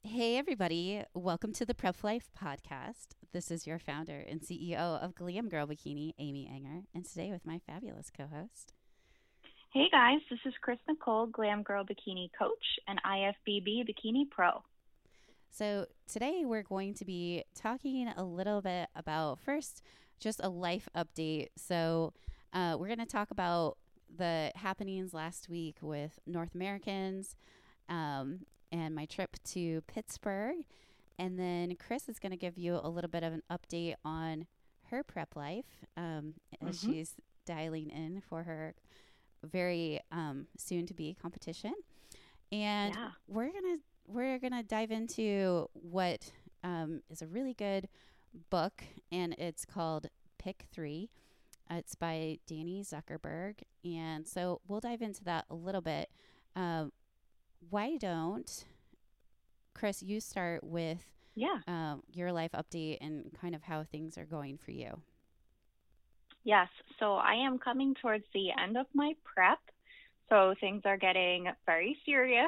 Hey, everybody. Welcome to the Prep Life podcast. This is your founder and CEO of Glam Girl Bikini, Amy Enger, and today with my fabulous co host. Hey guys, this is Chris Nicole, Glam Girl Bikini Coach and IFBB Bikini Pro. So, today we're going to be talking a little bit about first just a life update. We're going to talk about the happenings last week with North Americans and my trip to Pittsburgh. And then Chris is going to give you a little bit of an update on her prep life as she's dialing in for her very soon to be competition. And we're gonna dive into what is a really good book, and it's called Pick 3. It's by Danny Zuckerberg, and so we'll dive into that a little bit. Why don't, Chris, you start with your life update and kind of how things are going for you? Yes, so I am coming towards the end of my prep, so things are getting very serious.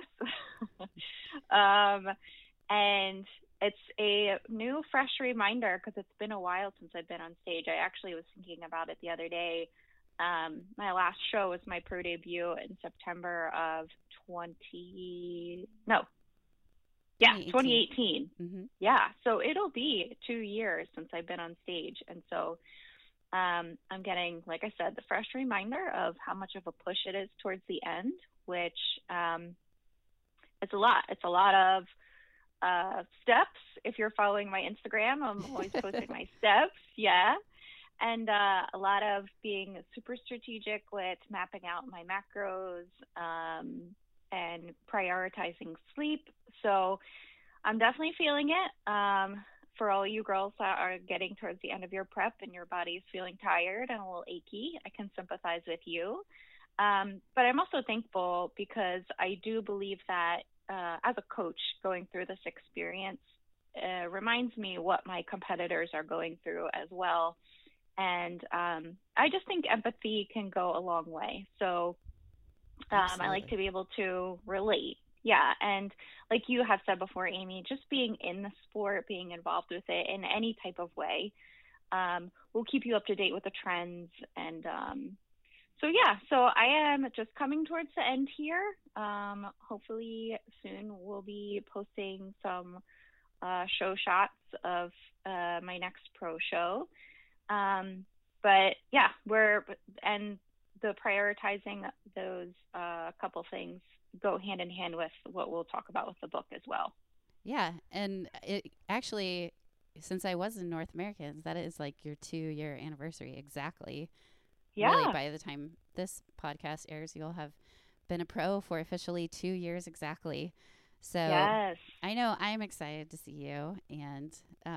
And it's a new, fresh reminder because it's been a while since I've been on stage. I actually was thinking about it the other day. My last show was my pro debut in September of 2018. Mm-hmm. Yeah, so it'll be 2 years since I've been on stage. And so I'm getting, like I said, the fresh reminder of how much of a push it is towards the end, which it's a lot. It's a lot of steps. If you're following my Instagram, I'm always posting my steps. Yeah. And a lot of being super strategic with mapping out my macros and prioritizing sleep. So I'm definitely feeling it. For all you girls that are getting towards the end of your prep and your body's feeling tired and a little achy, I can sympathize with you. But I'm also thankful because I do believe that as a coach going through this experience reminds me what my competitors are going through as well. And I just think empathy can go a long way. So I like to be able to relate. Yeah. And like you have said before, Amy, just being in the sport, being involved with it in any type of way, will keep you up to date with the trends. And so I am just coming towards the end here. Hopefully soon we'll be posting some show shots of my next pro show. But yeah, and the prioritizing those couple things go hand in hand with what we'll talk about with the book as well. Yeah, and it actually, since I was in North Americans, that is like your 2-year anniversary exactly. Yeah. Really, by the time this podcast airs, you'll have been a pro for officially 2 years exactly. So yes. I know I'm excited to see you, and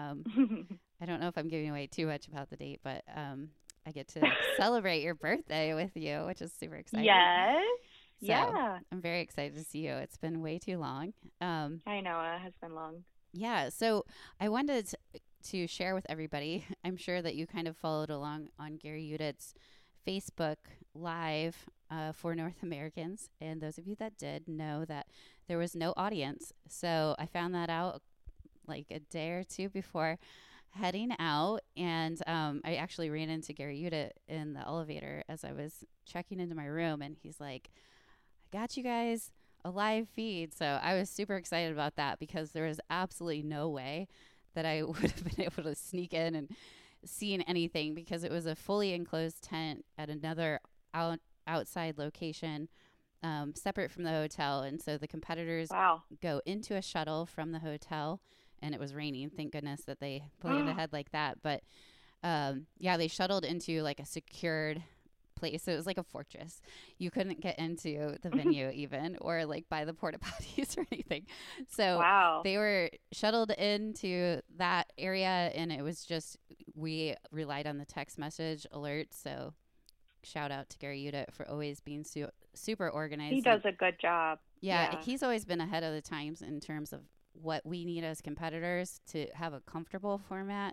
I don't know if I'm giving away too much about the date, but I get to celebrate your birthday with you, which is super exciting. Yes. So yeah. I'm very excited to see you. It's been way too long. I know it has been long. Yeah. So I wanted to share with everybody. I'm sure that you kind of followed along on Gary Udit's Facebook Live for North Americans. And those of you that did know that there was no audience. So I found that out like a day or two before heading out. And I actually ran into Gary Udit in the elevator as I was checking into my room. And he's like, I got you guys a live feed. So I was super excited about that because there was absolutely no way that I would have been able to sneak in and seen anything because it was a fully enclosed tent at another outside location, separate from the hotel. And so the competitors go into a shuttle from the hotel, and it was raining. Thank goodness that they planned ahead like that. But they shuttled into like a secured place. So it was like a fortress. You couldn't get into the venue even or like by the porta potties or anything. So they were shuttled into that area, and it was just, we relied on the text message alerts. So shout out to Gary Udit for always being super organized. He does a good job. Yeah, he's always been ahead of the times in terms of what we need as competitors to have a comfortable format.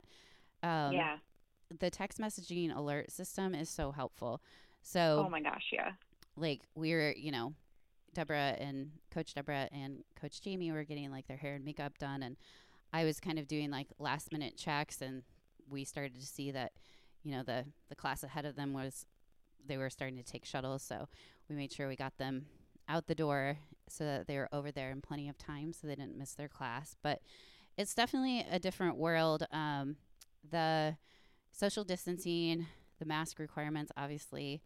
The text messaging alert system is so helpful. So, oh my gosh, yeah. Like we're, Deborah and Coach Jamie were getting like their hair and makeup done, and I was kind of doing like last minute checks, and we started to see that, the class ahead of them they were starting to take shuttles, so we made sure we got them out the door so that they were over there in plenty of time so they didn't miss their class. But it's definitely a different world. The social distancing, the mask requirements, obviously,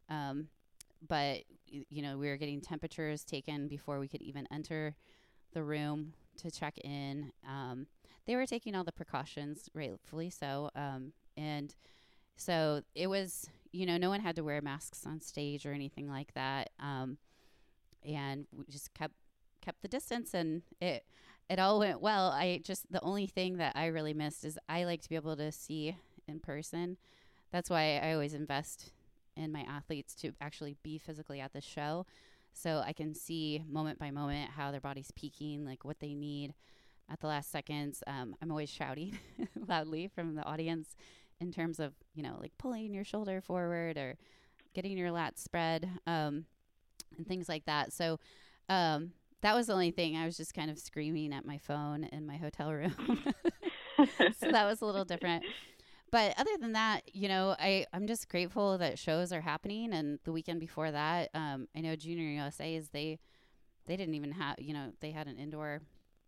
but we were getting temperatures taken before we could even enter the room to check in. They were taking all the precautions, rightfully so, and so it was, no one had to wear masks on stage or anything like that, and we just kept the distance, and it all went well. The only thing that I really missed is I like to be able to see in person. That's why I always invest in my athletes to actually be physically at the show, so I can see moment by moment how their body's peaking, like what they need at the last seconds. I'm always shouting loudly from the audience in terms of, like pulling your shoulder forward or getting your lats spread, and things like that. So that was the only thing. I was just kind of screaming at my phone in my hotel room. So that was a little different. But other than that, I'm just grateful that shows are happening. And the weekend before that, I know Junior USA's, they didn't even have, they had an indoor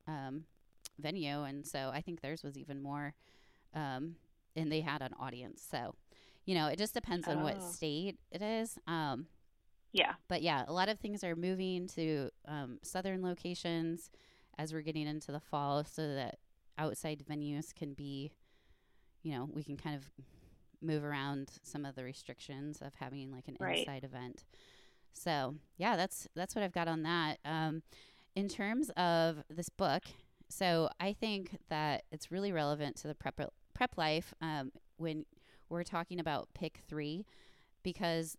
venue. And so I think theirs was even more, and they had an audience. So, it just depends on what state it is. Yeah. But yeah, a lot of things are moving to southern locations as we're getting into the fall so that outside venues can be, we can kind of move around some of the restrictions of having like an inside event. So yeah, that's what I've got on that. In terms of this book, so I think that it's really relevant to the prep life when we're talking about pick 3, because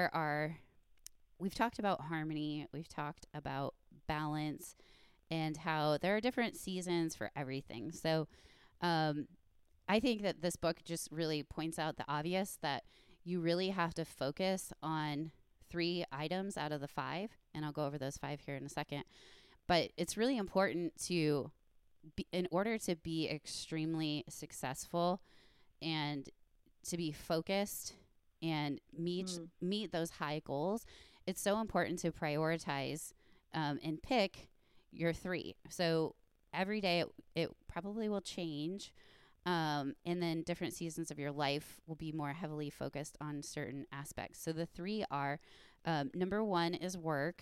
we've talked about harmony, we've talked about balance, and how there are different seasons for everything. So I think that this book just really points out the obvious, that you really have to focus on 3 items out of the 5, and I'll go over those 5 here in a second. But it's really important to in order to be extremely successful and to be focused and meet those high goals, it's so important to prioritize and pick your 3. So every day it probably will change. And then different seasons of your life will be more heavily focused on certain aspects. So the 3 are, number 1 is work.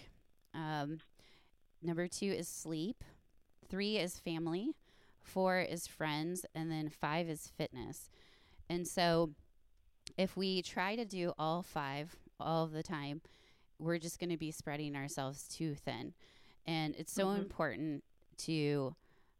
Number 2 is sleep. 3 is family. 4 is friends. And then 5 is fitness. And so if we try to do all 5 all the time, we're just going to be spreading ourselves too thin. And it's so important to,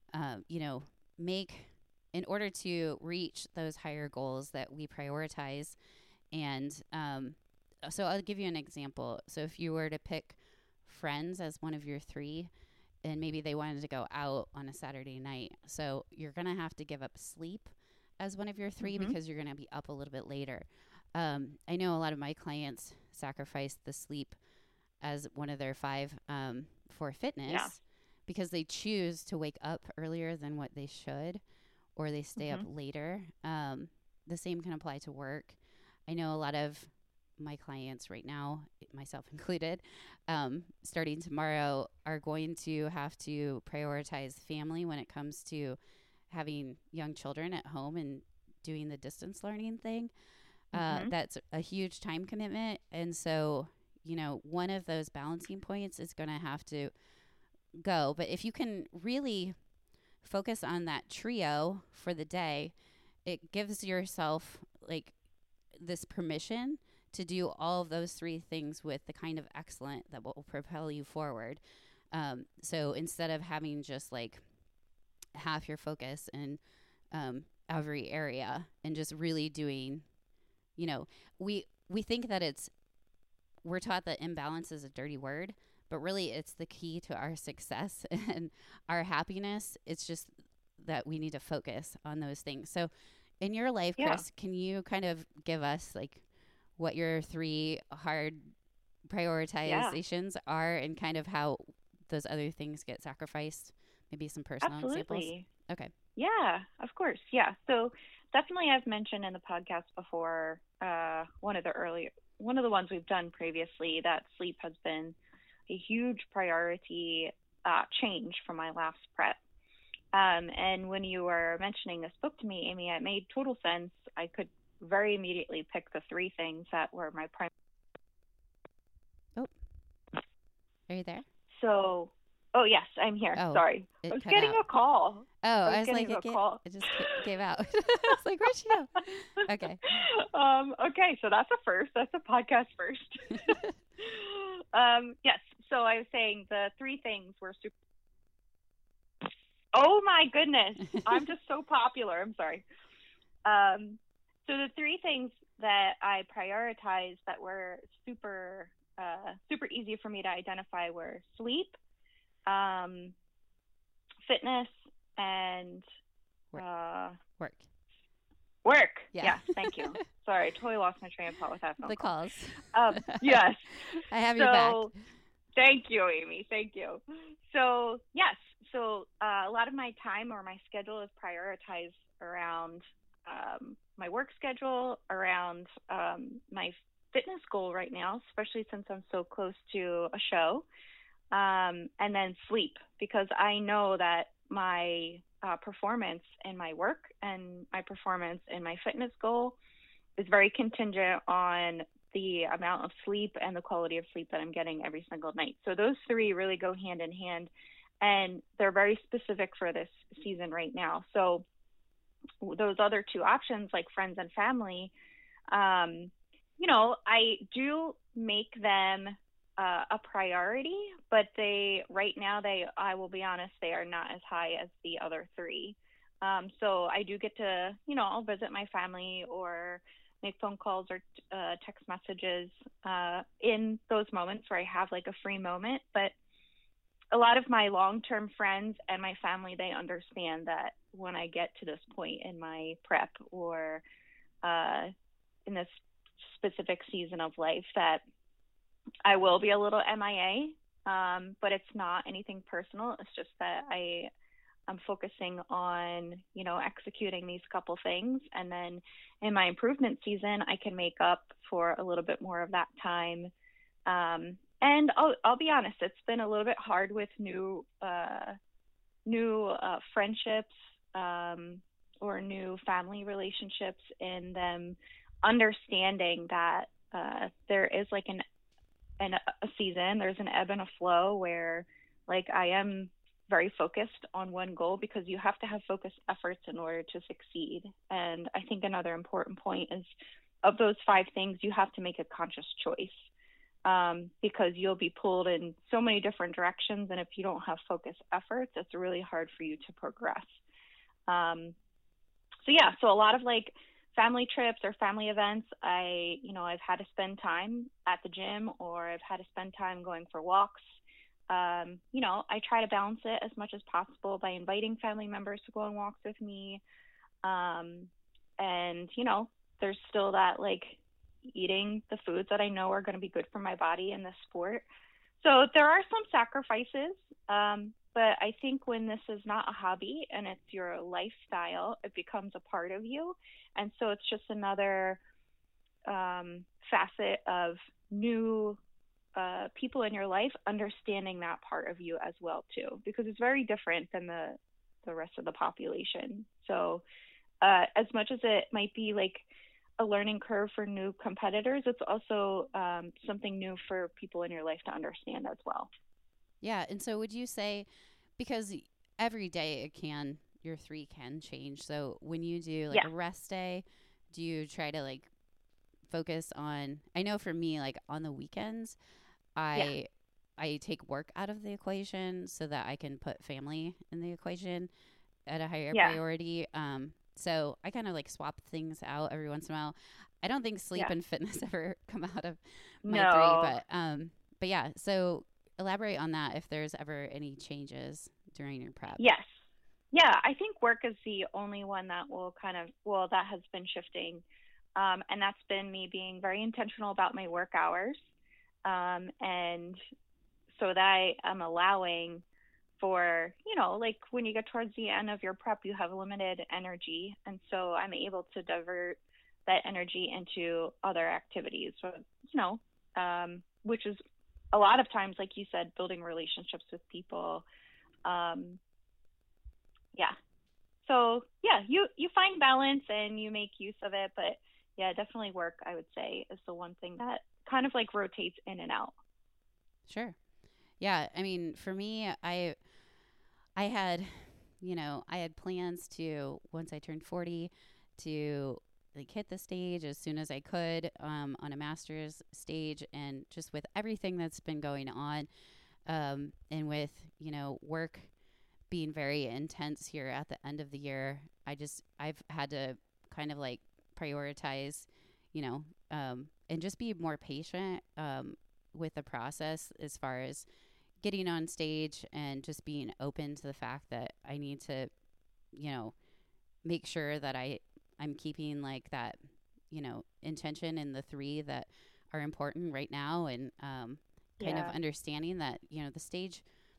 in order to reach those higher goals, that we prioritize. And so I'll give you an example. So if you were to pick friends as one of your 3, and maybe they wanted to go out on a Saturday night, so you're going to have to give up sleep as one of your 3 because you're going to be up a little bit later. I know a lot of my clients sacrifice the sleep as one of their 5 for fitness because they choose to wake up earlier than what they should, or they stay up later. The same can apply to work. I know a lot of my clients right now, myself included, starting tomorrow, are going to have to prioritize family when it comes to having young children at home and doing the distance learning thing. That's a huge time commitment. And so, one of those balancing points is going to have to go. But if you can really focus on that trio for the day, it gives yourself like this permission to do all of those 3 things with the kind of excellence that will propel you forward. So instead of having just like half your focus in every area and just really doing, we think that we're taught that imbalance is a dirty word, but really it's the key to our success and our happiness. It's just that we need to focus on those things. So in your life, Chris, can you kind of give us like what your 3 hard Yeah, prioritizations are and kind of how those other things get sacrificed? Maybe some personal examples. absolutely. Okay. Yeah, of course. Yeah. So definitely I've mentioned in the podcast before, one of the ones we've done previously, that sleep has been a huge priority change from my last prep. And when you were mentioning this book to me, Amy, it made total sense. I could very immediately pick the three things that were my primary. Oh, are you there? So, oh yes, I'm here. Oh, Sorry, I it was cut getting out. a call. Oh, I was I was like, getting a call. it just gave out. I was like, where'd she go? Okay. Okay, so that's a first. That's a podcast first. Yes. So I was saying the three things were super. Oh my goodness, I'm just so popular. I'm sorry. Um, so the three things that I prioritized that were super easy for me to identify were sleep, um, fitness, and Work. uh, Work. work. Yeah. Yes, thank you. Sorry, I totally lost my train of thought with that phone The call. calls. Yes. I have your back. So thank you, Amy. Thank you. So yes, so a lot of my time or my schedule is prioritized around my work schedule, around my fitness goal right now, especially since I'm so close to a show, and then sleep, because I know that my performance in my work and my performance in my fitness goal is very contingent on the amount of sleep and the quality of sleep that I'm getting every single night. So those three really go hand in hand, and they're very specific for this season right now. So those other two options, like friends and family, um, I do make them a priority, but right now, I will be honest, they are not as high as the other three. So I do get to, I'll visit my family or make phone calls or text messages in those moments where I have like a free moment. But a lot of my long-term friends and my family, they understand that when I get to this point in my prep or uh, in this specific season of life, that I will be a little MIA, but it's not anything personal. It's just that I'm focusing on, executing these couple things. And then in my improvement season, I can make up for a little bit more of that time. And I'll be honest, it's been a little bit hard with new friendships, or new family relationships, and them understanding that there is like a season, there's an ebb and a flow where like I am very focused on one goal, because you have to have focused efforts in order to succeed. And I think another important point is, of those five things, you have to make a conscious choice, because you'll be pulled in so many different directions. And if you don't have focused efforts, it's really hard for you to progress. So yeah, so a lot of like family trips or family events, I've had to spend time at the gym, or I've had to spend time going for walks. I try to balance it as much as possible by inviting family members to go on walks with me. And there's still that like eating the foods that I know are going to be good for my body in this sport. So there are some sacrifices, but I think when this is not a hobby and it's your lifestyle, it becomes a part of you. And so it's just another facet of new people in your life understanding that part of you as well too, because it's very different than the rest of the population. So as much as it might be like a learning curve for new competitors, it's also something new for people in your life to understand as well. Yeah. And so would you say, because every day your three can change. So when you do like Yeah, a rest day, do you try to like focus on, I know for me, like on the weekends, yeah, I I take work out of the equation so that I can put family in the equation at a higher yeah, priority. So I kind of like swap things out every once in a while. I don't think sleep yeah. and fitness ever come out of my three, No. but yeah. So elaborate on that if there's ever any changes during your prep. Yes. Yeah, I think work is the only one that will that has been shifting. And that's been me being very intentional about my work hours. And so that I'm allowing for, like when you get towards the end of your prep, you have limited energy. And so I'm able to divert that energy into other activities. So, which is a lot of times, like you said, building relationships with people. Um, yeah. So yeah, you find balance and you make use of it, but yeah, definitely work, I would say, is the one thing that kind of like rotates in and out. Sure. Yeah. I mean, for me, I had, I had plans to, once I turned 40, to like hit the stage as soon as I could, on a master's stage. And just with everything that's been going on, and with, work being very intense here at the end of the year, I've had to kind of like prioritize, and just be more patient, with the process as far as getting on stage, and just being open to the fact that I need to, you know, make sure that I'm keeping like that, intention in the three that are important right now, and kind of Yeah. understanding that, the stage,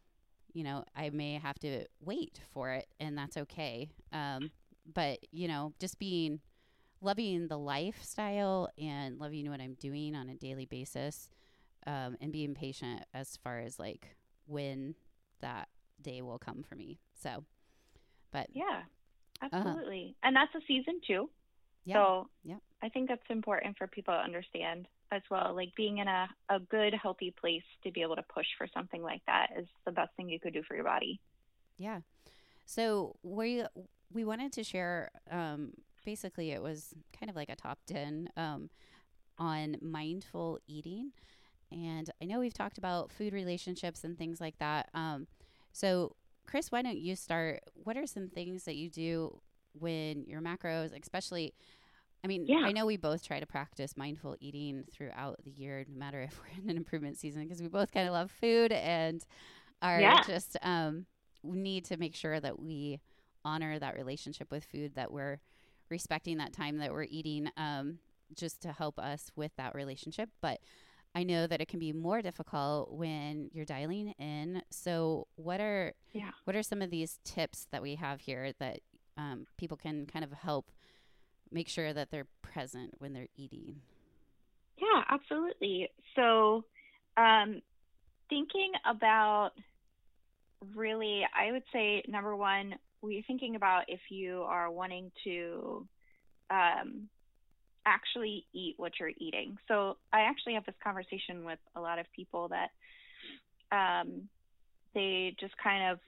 I may have to wait for it, and that's okay. But just being loving the lifestyle and loving what I'm doing on a daily basis, and being patient as far as like when that day will come for me. So, but Yeah, uh, absolutely. And that's a season too. yeah, So yeah, I think that's important for people to understand as well. Like being in a good, healthy place to be able to push for something like that is the best thing you could do for your body. yeah. So we wanted to share. Basically, it was kind of like a top 10, on mindful eating. And I know we've talked about food relationships and things like that. So, Chris, why don't you start? What are some things that you do when your macros, especially? I mean, Yeah. I know we both try to practice mindful eating throughout the year, no matter if we're in an improvement season, because we both kind of love food and are Yeah. just, we need to make sure that we honor that relationship with food, that we're respecting that time that we're eating, just to help us with that relationship. But I know that it can be more difficult when you're dialing in. So, Yeah. what are some of these tips that we have here that, people can kind of help make sure that they're present when they're eating? Yeah, absolutely. So, um, thinking about really, I would say number one, we're thinking about if you are wanting to um, actually eat what you're eating. So I actually have this conversation with a lot of people that um, they just kind of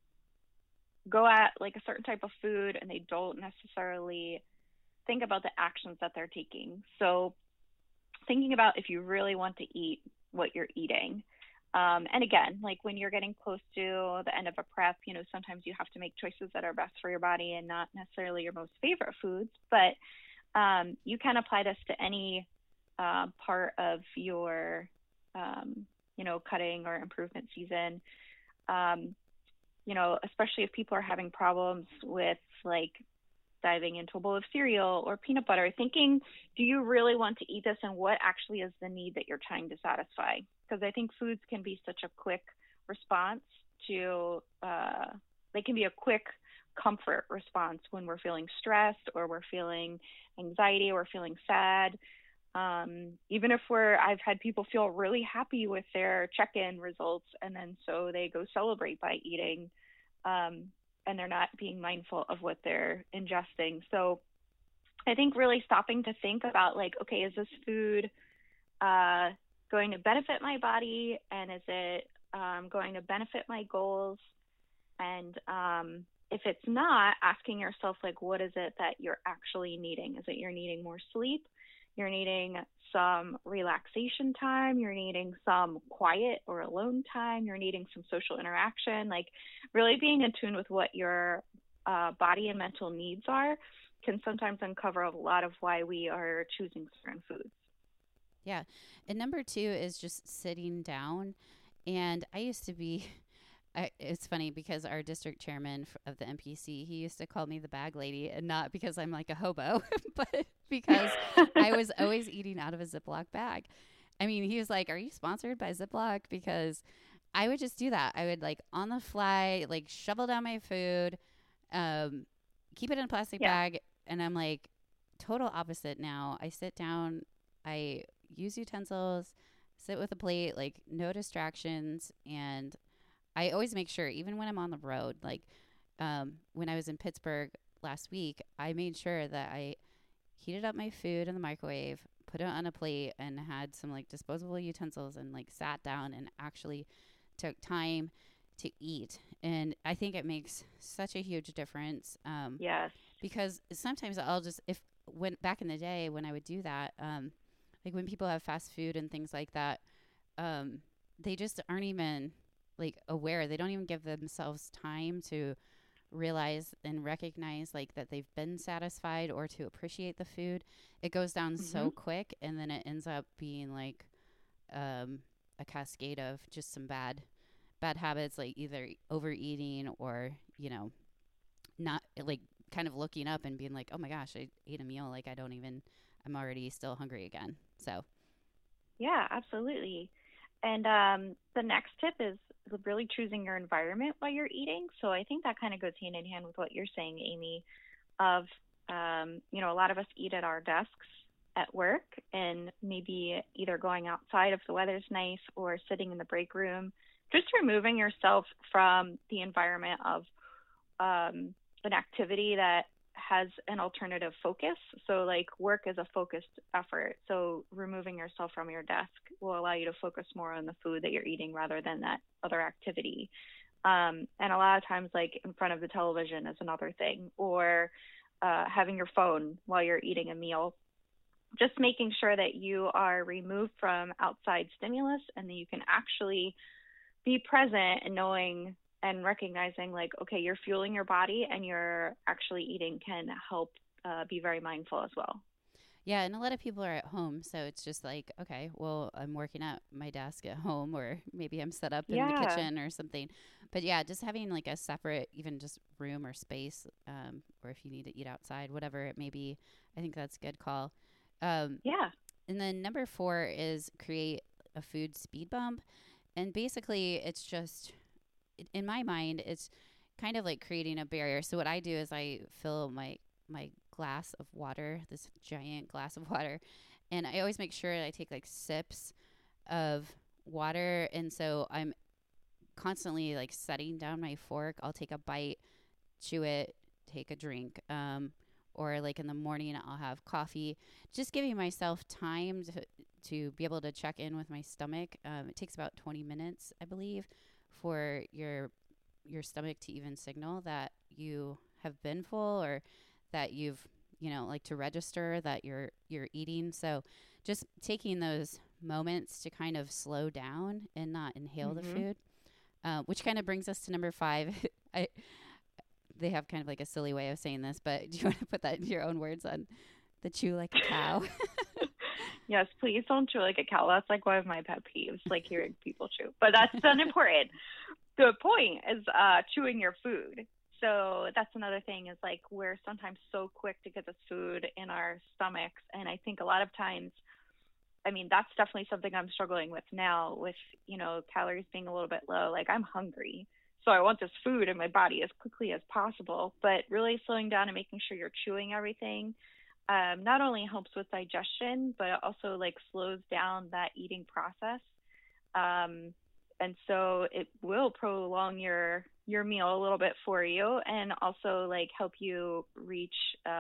go at like a certain type of food and they don't necessarily think about the actions that they're taking. So thinking about if you really want to eat what you're eating. And again, like when you're getting close to the end of a prep, sometimes you have to make choices that are best for your body and not necessarily your most favorite foods. But you can apply this to any part of your, cutting or improvement season. Um, especially if people are having problems with like diving into a bowl of cereal or peanut butter, thinking, do you really want to eat this and what actually is the need that you're trying to satisfy? Because I think foods can be such a quick response to, they can be a quick comfort response when we're feeling stressed or we're feeling anxiety or feeling sad. Even if I've had people feel really happy with their check-in results, and then so they go celebrate by eating, um, and they're not being mindful of what they're ingesting. So I think really stopping to think about like, okay, is this food uh, going to benefit my body, and is it going to benefit my goals? And if it's not, asking yourself like, what is it that you're actually needing? Is it you're needing more sleep? You're needing some relaxation time. You're needing some quiet or alone time. You're needing some social interaction. Like really being in tune with what your body and mental needs are can sometimes uncover a lot of why we are choosing certain foods. Yeah. And number two is just sitting down. And I used to be, it's funny because our district chairman of the MPC, he used to call me the bag lady, and not because I'm like a hobo, but because I was always eating out of a Ziploc bag. I mean, he was like, "Are you sponsored by Ziploc?" Because I would just do that. I would like on the fly, like shovel down my food, um, keep it in a plastic Yeah. bag, and I'm like total opposite now. I sit down, I use utensils, sit with a plate, like no distractions, and I always make sure, even when I'm on the road, like when I was in Pittsburgh last week, I made sure that I heated up my food in the microwave, put it on a plate, and had some like disposable utensils and like sat down and actually took time to eat. And I think it makes such a huge difference Yes. because sometimes I'll just, if when back in the day when I would do that, like when people have fast food and things like that, um, they just aren't even like aware. They don't even give themselves time to realize and recognize like that they've been satisfied or to appreciate the food. It goes down Mhm. so quick, and then it ends up being like um, a cascade of just some bad habits, like either overeating or not like kind of looking up and being like, oh my gosh, I ate a meal, like I don't even, I'm already still hungry again. So Yeah, absolutely. And the next tip is really choosing your environment while you're eating. So I think that kind of goes hand in hand with what you're saying, Amy, of, a lot of us eat at our desks at work and maybe either going outside if the weather's nice or sitting in the break room, just removing yourself from the environment of an activity that has an alternative focus. So, like, work is a focused effort. So, removing yourself from your desk will allow you to focus more on the food that you're eating rather than that other activity. And a lot of times, like, in front of the television is another thing, or having your phone while you're eating a meal. Just making sure that you are removed from outside stimulus and that you can actually be present and knowing and recognizing like okay you're fueling your body and you're actually eating can help be very mindful as well. yeah, and a lot of people are at home, so it's just like, okay, well, I'm working at my desk at home, or maybe I'm set up in the Yeah. kitchen or something. But yeah, just having like a separate, even just room or space, or if you need to eat outside, whatever it may be, I think that's a good call. Um, Yeah. and then number 4 is create a food speed bump. And basically, it's just, in my mind, it's kind of like creating a barrier. So what I do is I fill my glass of water, this giant glass of water, and I always make sure I take like sips of water. And so I'm constantly like setting down my fork. I'll take a bite, chew it, take a drink. Or like in the morning, I'll have coffee. Just giving myself time to be able to check in with my stomach. It takes about 20 minutes, I believe, for your stomach to even signal that you have been full, or that you've like to register that you're eating. So just taking those moments to kind of slow down and not inhale the Mhm. food, which kind of brings us to number 5. I They have kind of like a silly way of saying this, but do you want to put that into your own words on the chew like a cow? Yes, please don't chew like a cow. That's like one of my pet peeves, like hearing people chew, but that's unimportant. The point is chewing your food. So that's another thing is like we're sometimes so quick to get this food in our stomachs, and I think a lot of times, I mean, that's definitely something I'm struggling with now with, calories being a little bit low. Like I'm hungry. So I want this food in my body as quickly as possible, but really slowing down and making sure you're chewing everything not only helps with digestion, but it also like slows down that eating process. Um, and so it will prolong your meal a little bit for you and also like help you reach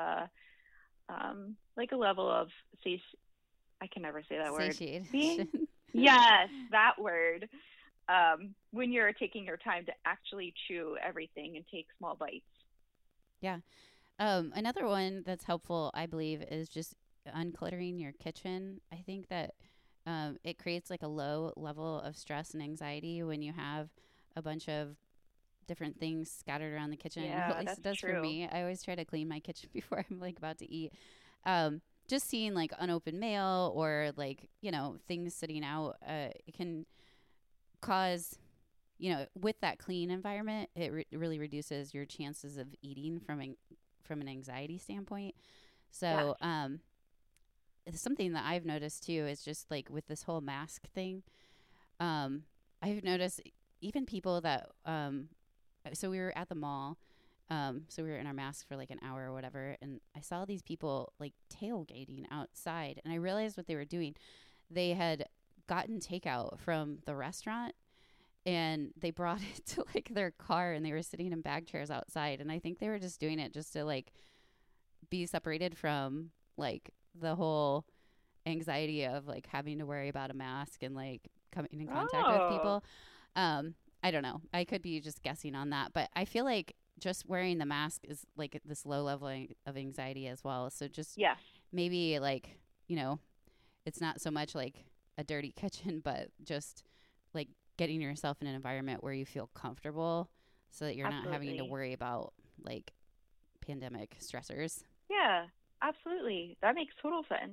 like a level of I can never say that word. Satiation. Being? Yes, that word. When you're taking your time to actually chew everything and take small bites. Yeah. Another one that's helpful, I believe, is just uncluttering your kitchen. I think that it creates like a low level of stress and anxiety when you have a bunch of different things scattered around the kitchen. At Yeah, least that's it does for true. me. I always try to clean my kitchen before I'm like about to eat. Just seeing like unopened mail or like things sitting out, it can cause with that clean environment, it really reduces your chances of eating from an anxiety standpoint. Yes. So it's something that I've noticed too is just like with this whole mask thing. Um, I've noticed even people that so we were at the mall. So we were in our masks for like an hour or whatever, and I saw these people like tailgating outside, and I realized what they were doing. They had gotten takeout from the restaurant, and they brought it to like their car, and they were sitting in bag chairs outside. And I think they were just doing it just to like be separated from like the whole anxiety of like having to worry about a mask and like coming in contact with Oh, people. I don't know. I could be just guessing on that, but I feel like just wearing the mask is like this low level of anxiety as well. So just yes, maybe like, you know, it's not so much like a dirty kitchen, but just like getting yourself in an environment where you feel comfortable so that you're not having to absolutely. worry about like pandemic stressors. Yeah, absolutely. That makes total sense.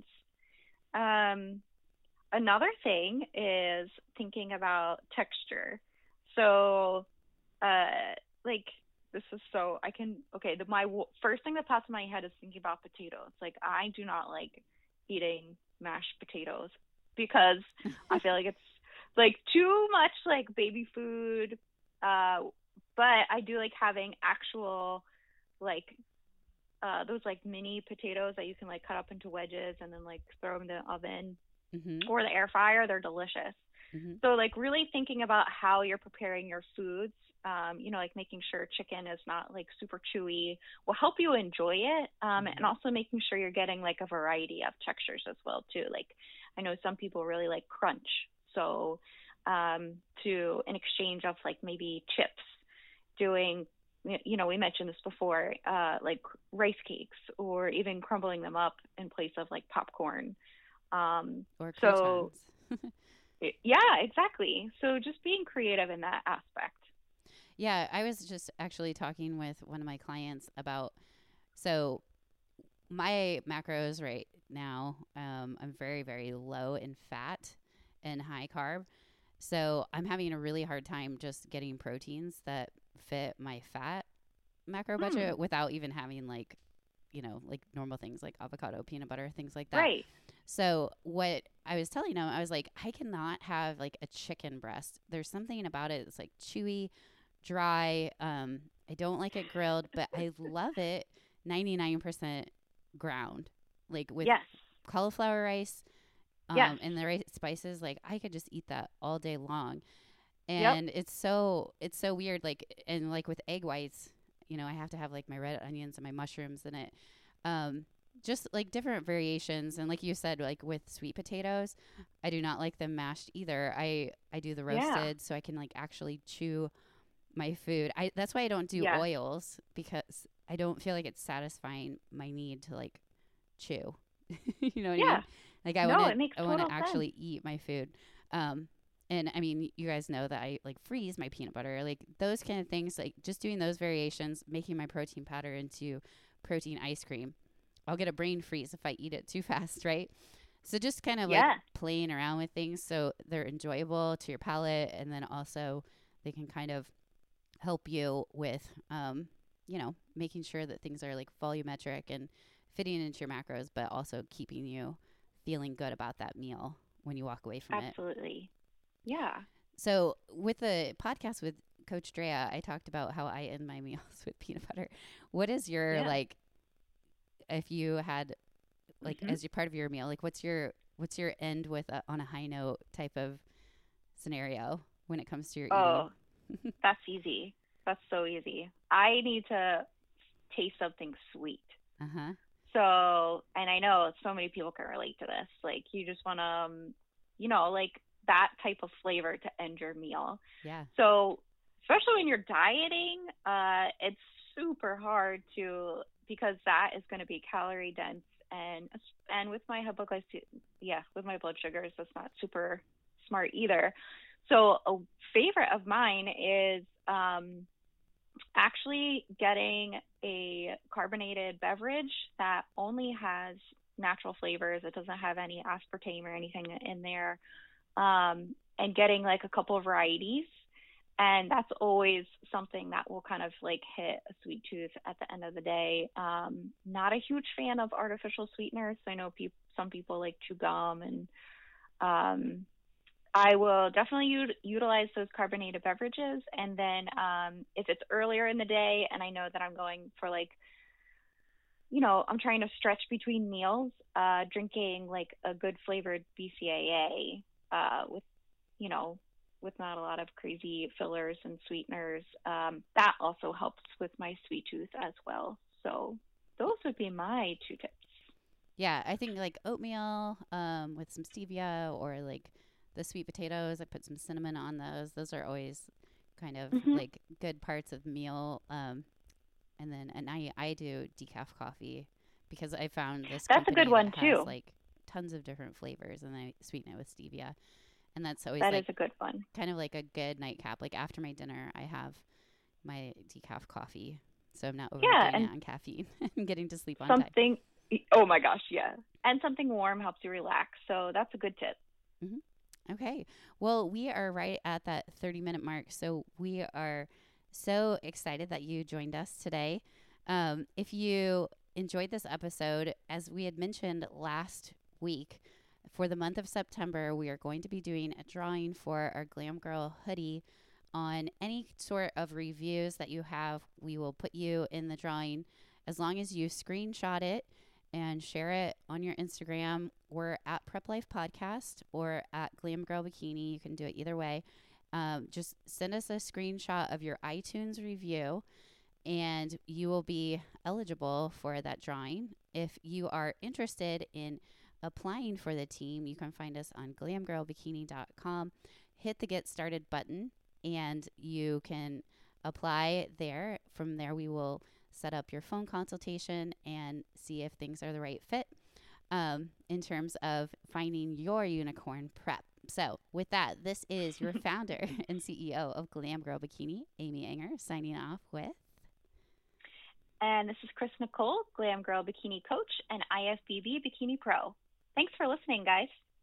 Um, Another thing is thinking about texture. So, uh, like this is so I can okay. First thing that pops in my head is thinking about potatoes. Like I do not like eating mashed potatoes because I feel like it's like too much like baby food. Uh, but I do like having actual like those like mini potatoes that you can like cut up into wedges and then like throw them in the oven Mhm. or the air fryer. They're delicious. Mhm. So like really thinking about how you're preparing your foods, like making sure chicken is not like super chewy will help you enjoy it. And Mhm. also making sure you're getting like a variety of textures as well too. Like I know some people really like crunch. So to in exchange of like maybe chips, doing we mentioned this before, like rice cakes or even crumbling them up in place of like popcorn. Um, Or so croutons. yeah, exactly. So just being creative in that aspect. Yeah, I was just actually talking with one of my clients about so my macros right now. I'm very very low in fat and high carb, so I'm having a really hard time just getting proteins that fit my fat macro Hmm. budget without even having like like normal things like avocado, peanut butter, things like that. Right. So what I was telling him, I was like, I cannot have like a chicken breast. There's something about it that's like chewy, dry. I don't like it grilled, but I love it 99% ground, like with Yes. cauliflower rice, Yes. and the right spices. Like I could just eat that all day long. Yep. And it's so weird. Like and like with egg whites, I have to have like my red onions and my mushrooms in it. Um, just like different variations. And like you said, like with sweet potatoes, I do not like them mashed either. I do the Yeah. roasted so I can like actually chew my food. I That's why I don't do Yes. oils because I don't feel like it's satisfying my need to like chew. You know what I Yeah. mean? Like I want No, to it makes I want to total sense. actually eat my food. Um and I mean, you guys know that I like freeze my peanut butter, like those kind of things, like just doing those variations, making my protein powder into protein ice cream. I'll get a brain freeze if I eat it too fast, right? So just kind of like Yes. playing around with things so they're enjoyable to your palate, and then also they can kind of help you with, making sure that things are like volumetric and fitting into your macros, but also keeping you feeling good about that meal when you walk away from it. Absolutely. Yeah. So, with the podcast with Coach Drea, I talked about how I end my meals with peanut butter. What is your Yeah. like, if you had like Mhm. as your part of your meal, like what's your end with on a high note type of scenario when it comes to your eating? Oh, that's easy. That's so easy. I need to taste something sweet. Uh huh. So, and I know so many people can relate to this. Like, you just want to, like that type of flavor to end your meal. Yeah. So, especially when you're dieting, it's super hard because that is going to be calorie dense, and with my with my blood sugars, that's not super smart either. So, a favorite of mine is actually getting a carbonated beverage that only has natural flavors. It doesn't have any aspartame or anything in there. And getting like a couple of varieties. And that's always something that will kind of like hit a sweet tooth at the end of the day. Not a huge fan of artificial sweeteners. So I know some people like chew gum, and um, I will definitely utilize those carbonated beverages. And then if it's earlier in the day and I know that I'm going for like, I'm trying to stretch between meals, drinking like a good flavored BCAA with, you know, with not a lot of crazy fillers and sweeteners. That also helps with my sweet tooth as well. So those would be my two tips. Yeah, I think like oatmeal with some stevia, or like the sweet potatoes. I put some cinnamon on those. Those are always kind of Hmm. like good parts of meal. And I do decaf coffee because I found this That's a good company that one has too. like tons of different flavors, and I sweeten it with stevia. And that's always That is like a good one. kind of like a good nightcap. Like after my dinner, I have my decaf coffee. So I'm not Yeah, overdoing it and on caffeine and getting to sleep on time. something. Oh my gosh, yeah. And something warm helps you relax. So that's a good tip. Hmm. Okay. Well, we are right at that 30-minute mark. So we are so excited that you joined us today. If you enjoyed this episode, as we had mentioned last week, for the month of September, we are going to be doing a drawing for our Glam Girl hoodie. On any sort of reviews that you have, we will put you in the drawing as long as you screenshot it and share it on your Instagram. We're at Prep Life Podcast or at Glam Girl Bikini. You can do it either way. Just send us a screenshot of your iTunes review, and you will be eligible for that drawing. If you are interested in applying for the team, you can find us on glamgirlbikini.com. Hit the Get Started button, and you can apply there. From there, we will set up your phone consultation and see if things are the right fit in terms of finding your unicorn prep. So, with that, this is your founder and CEO of Glam Girl Bikini, Amy Enger, signing off with. And this is Chris Nicole, Glam Girl Bikini Coach and IFBB Bikini Pro. Thanks for listening, guys.